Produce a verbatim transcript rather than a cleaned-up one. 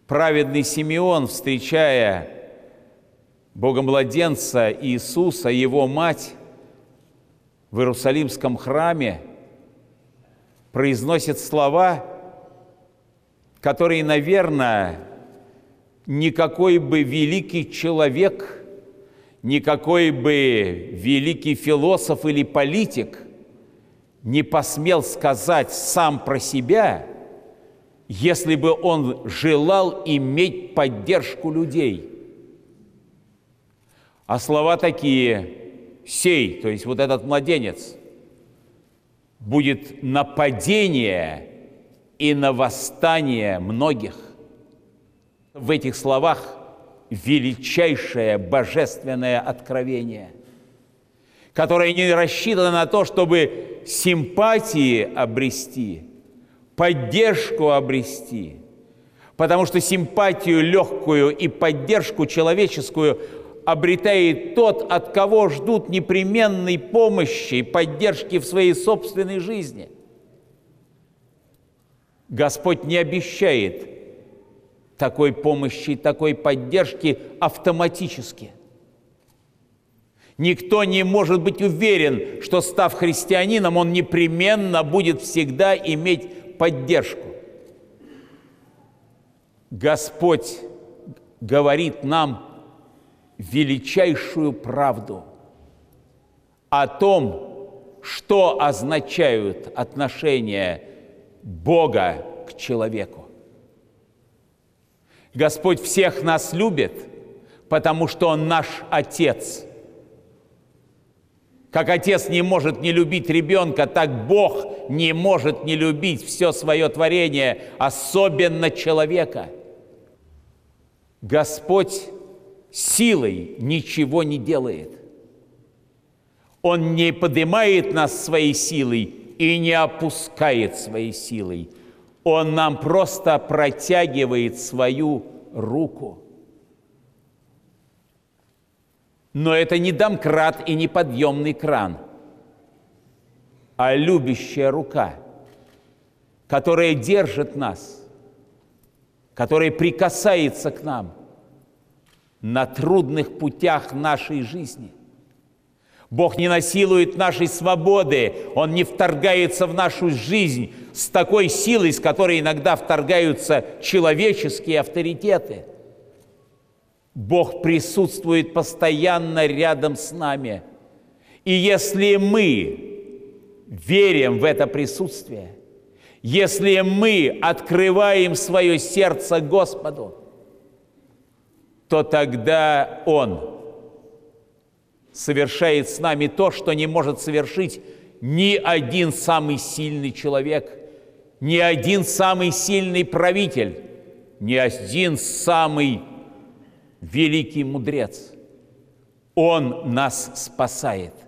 Праведный Симеон, встречая Богомладенца Иисуса, Его мать в Иерусалимском храме, произносит слова, которые, наверное, никакой бы великий человек, никакой бы великий философ или политик не посмел сказать сам про себя, если бы он желал иметь поддержку людей. А слова такие: «Сей», то есть вот этот младенец, будет нападение и на восстание многих. В этих словах величайшее божественное откровение, которое не рассчитано на то, чтобы симпатии обрести, поддержку обрести, потому что симпатию легкую и поддержку человеческую обретает тот, от кого ждут непременной помощи и поддержки в своей собственной жизни. Господь не обещает такой помощи, такой поддержки автоматически. Никто не может быть уверен, что, став христианином, он непременно будет всегда иметь поддержку. Господь говорит нам величайшую правду о том, что означают отношения Бога к человеку. Господь всех нас любит, потому что Он наш Отец. Как Отец не может не любить ребенка, так Бог не может не любить все свое творение, особенно человека. Господь силой ничего не делает. Он не поднимает нас своей силой и не опускает своей силой. Он нам просто протягивает свою руку. Но это не домкрат и не подъемный кран, а любящая рука, которая держит нас, которая прикасается к нам на трудных путях нашей жизни. Бог не насилует нашей свободы, Он не вторгается в нашу жизнь с такой силой, с которой иногда вторгаются человеческие авторитеты. Бог присутствует постоянно рядом с нами. И если мы верим в это присутствие, если мы открываем свое сердце Господу, то тогда Он совершает с нами то, что не может совершить ни один самый сильный человек, ни один самый сильный правитель, ни один самый великий мудрец. Он нас спасает.